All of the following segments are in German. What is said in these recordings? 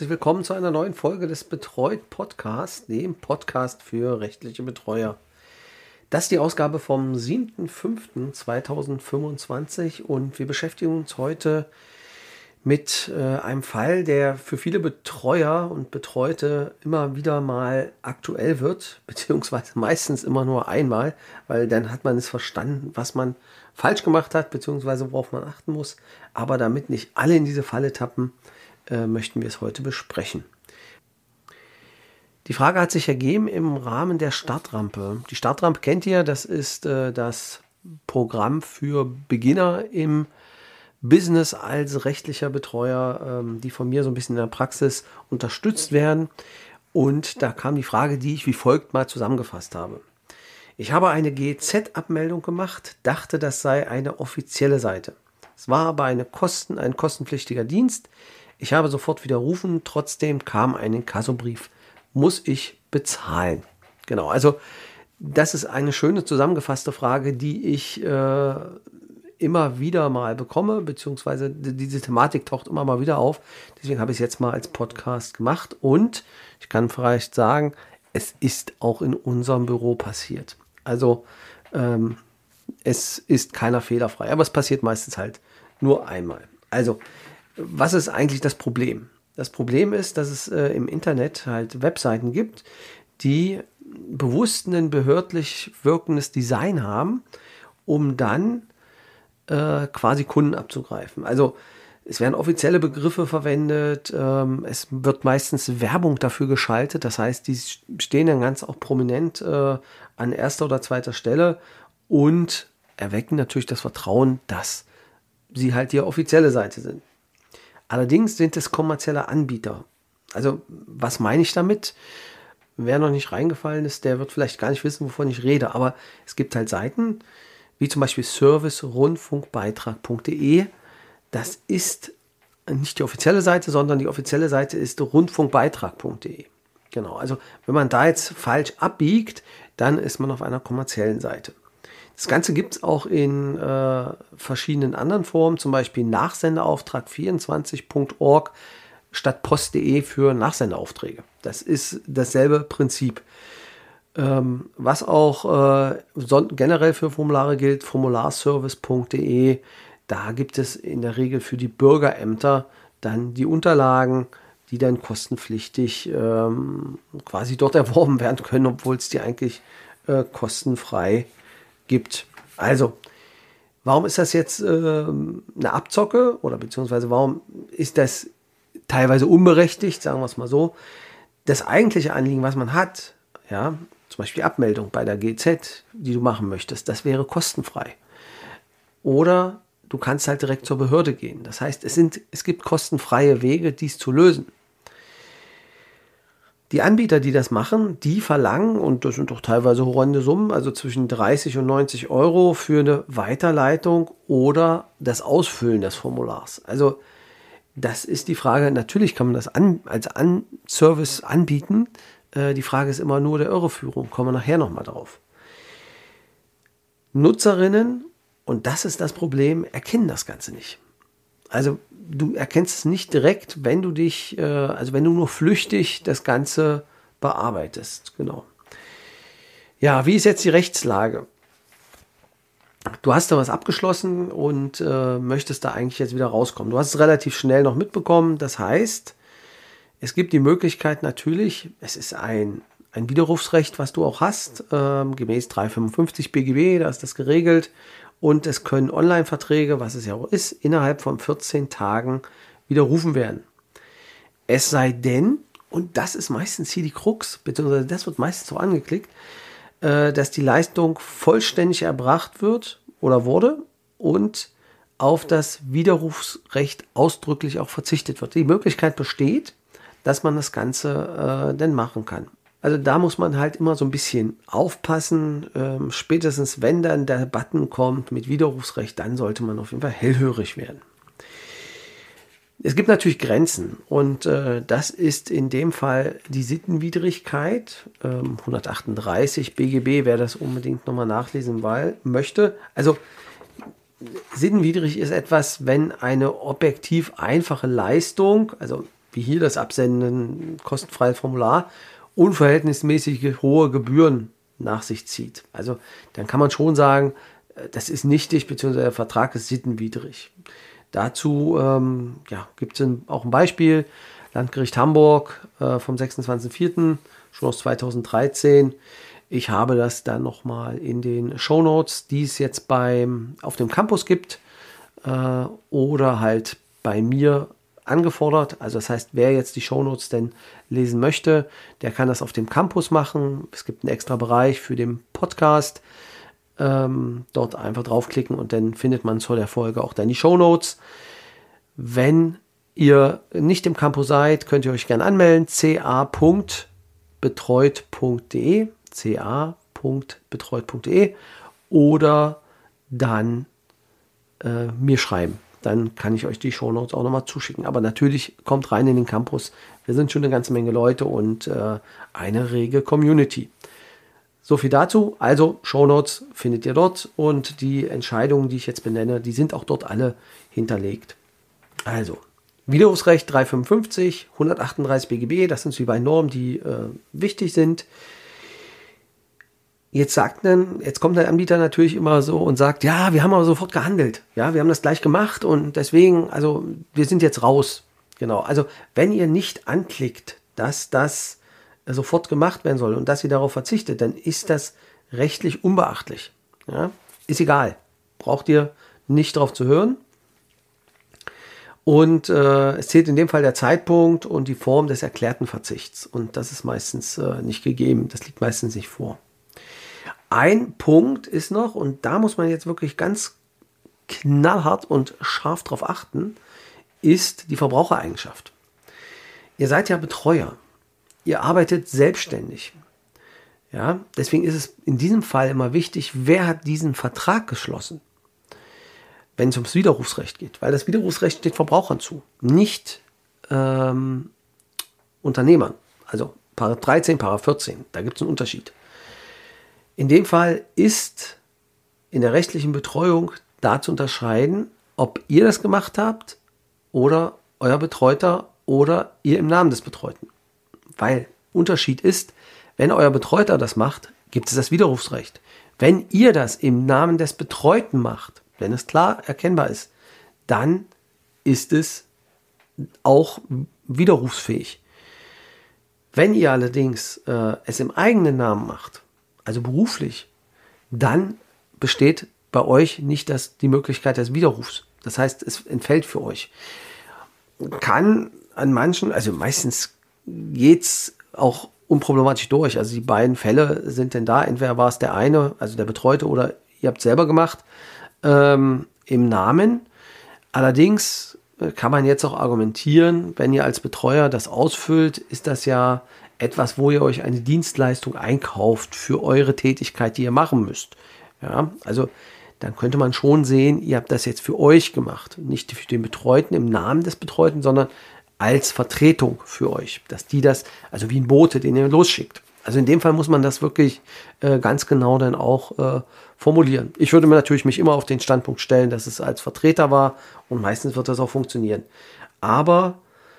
herzlich willkommen zu einer neuen Folge des Betreut Podcast, dem Podcast für rechtliche Betreuer. Das ist die Ausgabe vom 7.5.2025 und wir beschäftigen uns heute mit einem Fall, der für viele Betreuer und Betreute immer wieder mal aktuell wird, beziehungsweise meistens immer nur einmal, weil dann hat man es verstanden, was man falsch gemacht hat, beziehungsweise worauf man achten muss. Aber damit nicht alle in diese Falle tappen, möchten wir es heute besprechen. Die Frage hat sich ergeben im Rahmen der Startrampe. Die Startrampe kennt ihr, das ist das Programm für Beginner im Business als rechtlicher Betreuer, die von mir so ein bisschen in der Praxis unterstützt werden. Und da kam die Frage, die ich wie folgt mal zusammengefasst habe. Ich habe eine GEZ-Abmeldung gemacht, dachte, das sei eine offizielle Seite. Es war aber ein kostenpflichtiger Dienst. Ich habe sofort widerrufen, trotzdem kam ein Inkassobrief. Muss ich bezahlen? Genau, also das ist eine schöne zusammengefasste Frage, die ich immer wieder mal bekomme, beziehungsweise diese Thematik taucht immer mal wieder auf. Deswegen habe ich es jetzt mal als Podcast gemacht und ich kann vielleicht sagen, es ist auch in unserem Büro passiert. Also es ist keiner fehlerfrei, aber es passiert meistens halt nur einmal. Also was ist eigentlich das Problem? Das Problem ist, dass es im Internet halt Webseiten gibt, die bewusst ein behördlich wirkendes Design haben, um dann quasi Kunden abzugreifen. Also es werden offizielle Begriffe verwendet, es wird meistens Werbung dafür geschaltet, das heißt, die stehen dann ganz auch prominent an erster oder zweiter Stelle und erwecken natürlich das Vertrauen, dass sie halt die offizielle Seite sind. Allerdings sind es kommerzielle Anbieter. Also was meine ich damit? Wer noch nicht reingefallen ist, der wird vielleicht gar nicht wissen, wovon ich rede. Aber es gibt halt Seiten, wie zum Beispiel service-rundfunkbeitrag.de. Das ist nicht die offizielle Seite, sondern die offizielle Seite ist rundfunkbeitrag.de. Genau, also wenn man da jetzt falsch abbiegt, dann ist man auf einer kommerziellen Seite. Das Ganze gibt es auch in verschiedenen anderen Formen, zum Beispiel Nachsendeauftrag24.org statt post.de für Nachsendeaufträge. Das ist dasselbe Prinzip. Was auch generell für Formulare gilt, formularservice.de, da gibt es in der Regel für die Bürgerämter dann die Unterlagen, die dann kostenpflichtig quasi dort erworben werden können, obwohl es die eigentlich kostenfrei gibt. Also, warum ist das jetzt eine Abzocke oder beziehungsweise warum ist das teilweise unberechtigt, sagen wir es mal so. Das eigentliche Anliegen, was man hat, ja, zum Beispiel die Abmeldung bei der GZ, die du machen möchtest, das wäre kostenfrei. Oder du kannst halt direkt zur Behörde gehen. Das heißt, es gibt kostenfreie Wege, dies zu lösen. Die Anbieter, die das machen, die verlangen, und das sind doch teilweise horrende Summen, also zwischen 30 und 90 Euro für eine Weiterleitung oder das Ausfüllen des Formulars. Also das ist die Frage, natürlich kann man das als Service anbieten. Die Frage ist immer nur der Irreführung, kommen wir nachher nochmal drauf. Nutzerinnen, und das ist das Problem, erkennen das Ganze nicht. Also du erkennst es nicht direkt, wenn du wenn du nur flüchtig das Ganze bearbeitest. Genau. Ja, wie ist jetzt die Rechtslage? Du hast da was abgeschlossen und möchtest da eigentlich jetzt wieder rauskommen. Du hast es relativ schnell noch mitbekommen. Das heißt, es gibt die Möglichkeit natürlich, es ist ein Widerrufsrecht, was du auch hast, gemäß 355 BGB, da ist das geregelt. Und es können Online-Verträge, was es ja auch ist, innerhalb von 14 Tagen widerrufen werden. Es sei denn, und das ist meistens hier die Krux, beziehungsweise das wird meistens so angeklickt, dass die Leistung vollständig erbracht wird oder wurde und auf das Widerrufsrecht ausdrücklich auch verzichtet wird. Die Möglichkeit besteht, dass man das Ganze dann machen kann. Also da muss man halt immer so ein bisschen aufpassen. Spätestens wenn dann der Button kommt mit Widerrufsrecht, dann sollte man auf jeden Fall hellhörig werden. Es gibt natürlich Grenzen und das ist in dem Fall die Sittenwidrigkeit, 138 BGB, wer das unbedingt nochmal nachlesen möchte. Also sittenwidrig ist etwas, wenn eine objektiv einfache Leistung, also wie hier das Absenden, kostenfreies Formular, unverhältnismäßig hohe Gebühren nach sich zieht. Also dann kann man schon sagen, das ist nichtig, beziehungsweise der Vertrag ist sittenwidrig. Dazu gibt es auch ein Beispiel, Landgericht Hamburg vom 26.04., schon aus 2013. Ich habe das dann nochmal in den Shownotes, die es jetzt auf dem Campus gibt oder halt bei mir angefordert. Also das heißt, wer jetzt die Shownotes denn lesen möchte, der kann das auf dem Campus machen. Es gibt einen extra Bereich für den Podcast. Dort einfach draufklicken und dann findet man zu der Folge auch dann die Shownotes. Wenn ihr nicht im Campus seid, könnt ihr euch gerne anmelden. ca.betreut.de oder dann mir schreiben. Dann kann ich euch die Shownotes auch nochmal zuschicken. Aber natürlich kommt rein in den Campus. Wir sind schon eine ganze Menge Leute und eine rege Community. So viel dazu. Also Shownotes findet ihr dort und die Entscheidungen, die ich jetzt benenne, die sind auch dort alle hinterlegt. Also Widerrufsrecht 355, 138 BGB, das sind die beiden Normen, die wichtig sind. Jetzt kommt der Anbieter natürlich immer so und sagt, ja, wir haben aber sofort gehandelt. Ja, wir haben das gleich gemacht und deswegen, also wir sind jetzt raus. Genau, also wenn ihr nicht anklickt, dass das sofort gemacht werden soll und dass ihr darauf verzichtet, dann ist das rechtlich unbeachtlich. Ja, ist egal. Braucht ihr nicht drauf zu hören. Und es zählt in dem Fall der Zeitpunkt und die Form des erklärten Verzichts. Und das ist meistens nicht gegeben. Das liegt meistens nicht vor. Ein Punkt ist noch, und da muss man jetzt wirklich ganz knallhart und scharf drauf achten, ist die Verbrauchereigenschaft. Ihr seid ja Betreuer. Ihr arbeitet selbstständig. Ja, deswegen ist es in diesem Fall immer wichtig, wer hat diesen Vertrag geschlossen, wenn es ums Widerrufsrecht geht. Weil das Widerrufsrecht steht Verbrauchern zu, nicht Unternehmern. Also Paragraph 13, Paragraph 14, da gibt es einen Unterschied. In dem Fall ist in der rechtlichen Betreuung da zu unterscheiden, ob ihr das gemacht habt oder euer Betreuter oder ihr im Namen des Betreuten. Weil Unterschied ist, wenn euer Betreuter das macht, gibt es das Widerrufsrecht. Wenn ihr das im Namen des Betreuten macht, wenn es klar erkennbar ist, dann ist es auch widerrufsfähig. Wenn ihr allerdings es im eigenen Namen macht, also beruflich, dann besteht bei euch nicht die Möglichkeit des Widerrufs. Das heißt, es entfällt für euch. Kann an manchen, also meistens geht es auch unproblematisch durch. Also die beiden Fälle sind denn da. Entweder war es der eine, also der Betreute, oder ihr habt es selber gemacht, im Namen. Allerdings kann man jetzt auch argumentieren, wenn ihr als Betreuer das ausfüllt, ist das ja etwas, wo ihr euch eine Dienstleistung einkauft für eure Tätigkeit, die ihr machen müsst. Ja, also dann könnte man schon sehen, ihr habt das jetzt für euch gemacht. Nicht für den Betreuten im Namen des Betreuten, sondern als Vertretung für euch. Dass die das, also wie ein Bote, den ihr losschickt. Also in dem Fall muss man das wirklich ganz genau dann auch formulieren. Ich würde mir natürlich mich immer auf den Standpunkt stellen, dass es als Vertreter war und meistens wird das auch funktionieren. Aber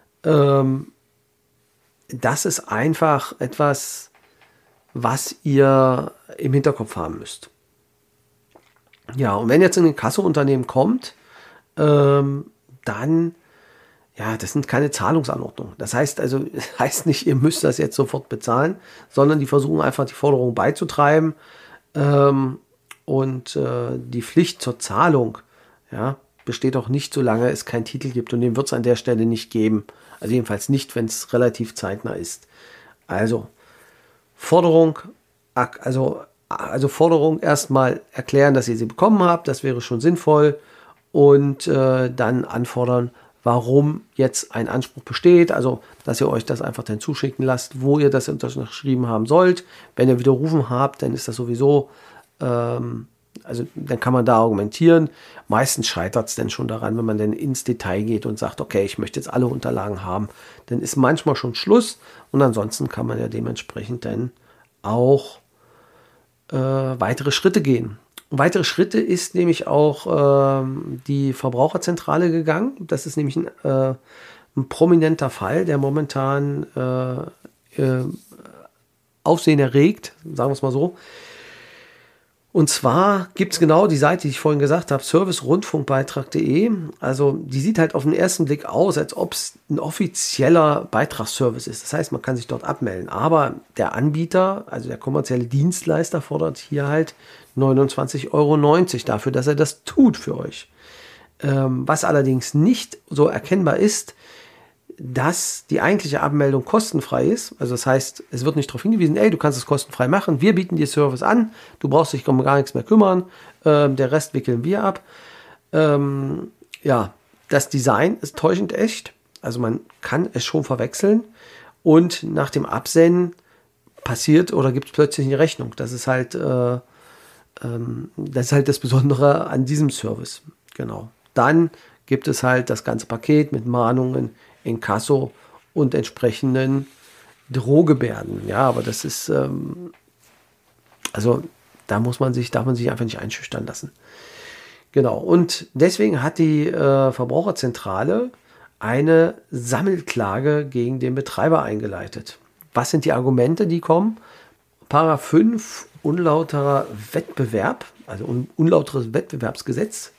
das ist einfach etwas, was ihr im Hinterkopf haben müsst. Ja, und wenn jetzt ein Inkassounternehmen kommt, dann, ja, das sind keine Zahlungsanordnungen. Das heißt also, nicht, ihr müsst das jetzt sofort bezahlen, sondern die versuchen einfach die Forderung beizutreiben und die Pflicht zur Zahlung, ja, besteht auch nicht, solange es keinen Titel gibt und den wird es an der Stelle nicht geben. Also jedenfalls nicht, wenn es relativ zeitnah ist. Also Forderung, Forderung erstmal erklären, dass ihr sie bekommen habt, das wäre schon sinnvoll und dann anfordern, warum jetzt ein Anspruch besteht, also dass ihr euch das einfach dann zuschicken lasst, wo ihr das unterschrieben haben sollt. Wenn ihr widerrufen habt, dann ist das sowieso, also dann kann man da argumentieren. Meistens scheitert es dann schon daran, wenn man dann ins Detail geht und sagt, okay, ich möchte jetzt alle Unterlagen haben, dann ist manchmal schon Schluss und ansonsten kann man ja dementsprechend dann auch weitere Schritte gehen. Weitere Schritte ist nämlich auch die Verbraucherzentrale gegangen. Das ist nämlich ein ein prominenter Fall, der momentan Aufsehen erregt, sagen wir es mal so. Und zwar gibt es genau die Seite, die ich vorhin gesagt habe, servicerundfunkbeitrag.de. Also die sieht halt auf den ersten Blick aus, als ob es ein offizieller Beitragsservice ist. Das heißt, man kann sich dort abmelden. Aber der Anbieter, also der kommerzielle Dienstleister, fordert hier halt 29,90 € dafür, dass er das tut für euch. Was allerdings nicht so erkennbar ist, dass die eigentliche Abmeldung kostenfrei ist. Also das heißt, es wird nicht darauf hingewiesen, ey, du kannst es kostenfrei machen, wir bieten dir Service an, du brauchst dich um gar nichts mehr kümmern, der Rest wickeln wir ab. Ja, das Design ist täuschend echt, also man kann es schon verwechseln und nach dem Absenden passiert oder gibt es plötzlich eine Rechnung. Das ist halt das Besondere an diesem Service. Genau. Dann gibt es halt das ganze Paket mit Mahnungen, Inkasso und entsprechenden Drohgebärden. Ja, aber das ist, also darf man sich einfach nicht einschüchtern lassen. Genau, und deswegen hat die Verbraucherzentrale eine Sammelklage gegen den Betreiber eingeleitet. Was sind die Argumente, die kommen? Paragraph 5, unlauterer Wettbewerb, also unlauteres Wettbewerbsgesetz,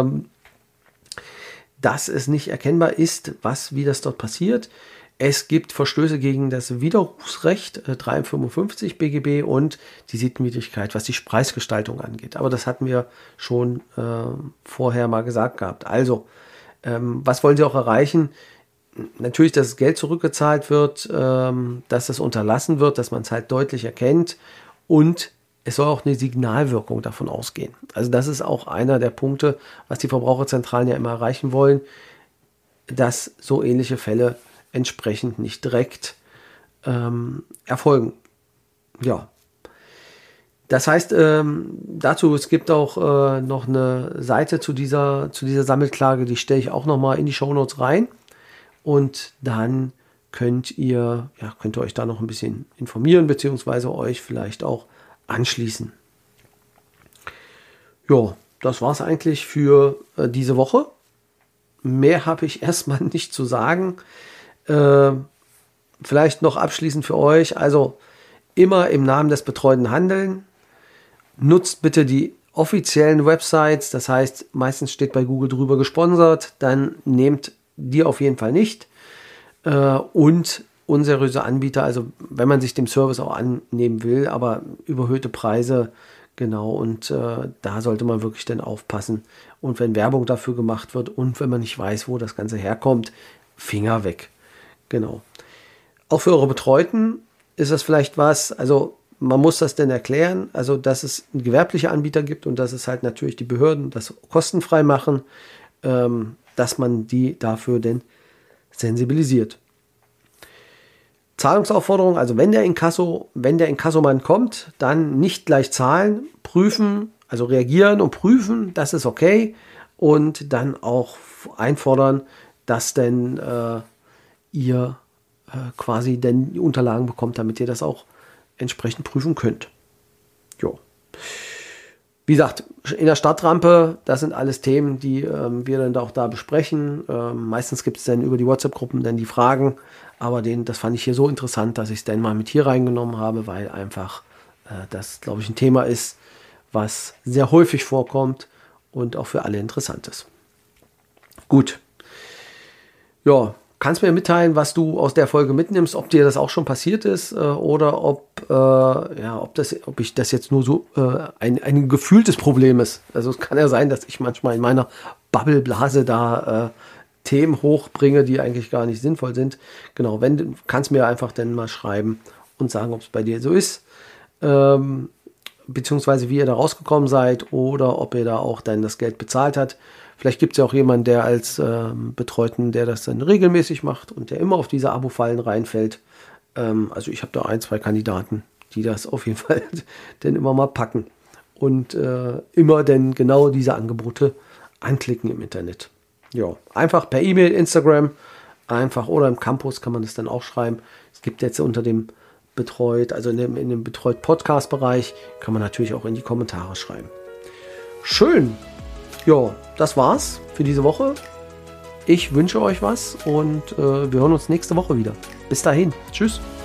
dass es nicht erkennbar ist, wie das dort passiert. Es gibt Verstöße gegen das Widerrufsrecht 355 BGB und die Sittenwidrigkeit, was die Preisgestaltung angeht. Aber das hatten wir schon vorher mal gesagt gehabt. Also, was wollen Sie auch erreichen? Natürlich, dass das Geld zurückgezahlt wird, dass das unterlassen wird, dass man es halt deutlich erkennt und es soll auch eine Signalwirkung davon ausgehen. Also das ist auch einer der Punkte, was die Verbraucherzentralen ja immer erreichen wollen, dass so ähnliche Fälle entsprechend nicht direkt erfolgen. Ja, das heißt, es gibt auch noch eine Seite zu dieser Sammelklage, die stelle ich auch nochmal in die Shownotes rein und dann könnt ihr euch da noch ein bisschen informieren, beziehungsweise euch vielleicht auch anschließen. Ja, das war es eigentlich für diese Woche. Mehr habe ich erstmal nicht zu sagen. Vielleicht noch abschließend für euch, also immer im Namen des betreuten Handeln. Nutzt bitte die offiziellen Websites, das heißt, meistens steht bei Google drüber gesponsert, dann nehmt die auf jeden Fall nicht. Und unseriöse Anbieter, also wenn man sich dem Service auch annehmen will, aber überhöhte Preise, genau, und da sollte man wirklich dann aufpassen. Und wenn Werbung dafür gemacht wird und wenn man nicht weiß, wo das Ganze herkommt, Finger weg. Genau. Auch für eure Betreuten ist das vielleicht was, also man muss das denn erklären, also dass es gewerbliche Anbieter gibt und dass es halt natürlich die Behörden das kostenfrei machen, dass man die dafür denn sensibilisiert. Zahlungsaufforderung, also wenn der Inkassomann kommt, dann nicht gleich zahlen, prüfen, also reagieren und prüfen, das ist okay und dann auch einfordern, dass denn ihr quasi denn die Unterlagen bekommt, damit ihr das auch entsprechend prüfen könnt. Jo. Wie gesagt, in der Stadtrampe, das sind alles Themen, die wir dann auch da besprechen. Meistens gibt es dann über die WhatsApp-Gruppen dann die Fragen, aber das fand ich hier so interessant, dass ich es dann mal mit hier reingenommen habe, weil einfach das, glaube ich, ein Thema ist, was sehr häufig vorkommt und auch für alle interessant ist. Gut. Ja, kannst mir mitteilen, was du aus der Folge mitnimmst, ob dir das auch schon passiert ist oder ob ich das jetzt nur so ein gefühltes Problem ist. Also es kann ja sein, dass ich manchmal in meiner Bubbleblase da Themen hochbringe, die eigentlich gar nicht sinnvoll sind. Genau, du kannst mir einfach dann mal schreiben und sagen, ob es bei dir so ist, beziehungsweise wie ihr da rausgekommen seid oder ob ihr da auch dann das Geld bezahlt habt. Vielleicht gibt es ja auch jemanden, der als Betreuten, der das dann regelmäßig macht und der immer auf diese Abo-Fallen reinfällt. Also ich habe da 1, 2 Kandidaten, die das auf jeden Fall dann immer mal packen und immer dann genau diese Angebote anklicken im Internet. Ja, einfach per E-Mail, Instagram, einfach oder im Campus kann man das dann auch schreiben. Es gibt jetzt unter dem Betreut, also in dem Betreut-Podcast-Bereich, kann man natürlich auch in die Kommentare schreiben. Schön. Ja, das war's für diese Woche. Ich wünsche euch was und wir hören uns nächste Woche wieder. Bis dahin. Tschüss.